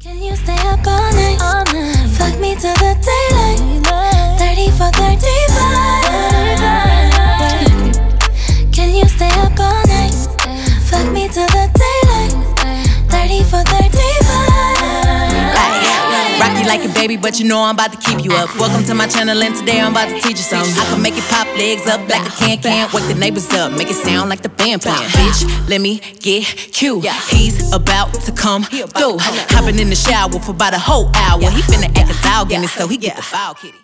Can you stay up all night? Fuck me till the daylight. 30 for 35. Can you stay up all night? Fuck me till the daylight. 30 for 35. Rock you like a baby, but you know I'm about to keep you up. Welcome to my channel, and today I'm about to teach you something. I can make it pop legs up like a can. Wake the neighbors up, make it sound like the band playing. Bitch, let me get cute. He's about to come through. Hopping in the shower for about a whole hour. He finna act a dog in it, so he get the foul kitty.